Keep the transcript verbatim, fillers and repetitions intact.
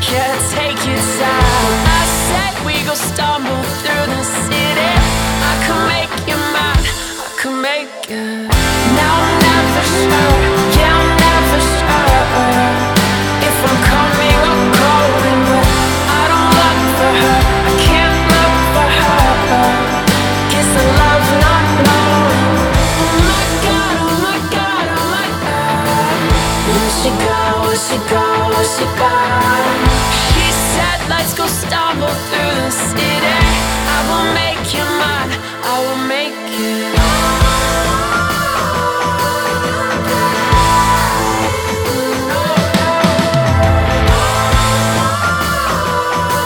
Yeah, take your time. I said we go stumble through the city. I could make you mine, I could make it. Now I'm never sure, yeah, I'm never sure if I'm coming or going, but I don't look for her, I can't look for her. Guess I love not knowing. Oh my God, oh my God, oh my God. Where'd she go, where'd she go, where'd she go? She said let's go stumble through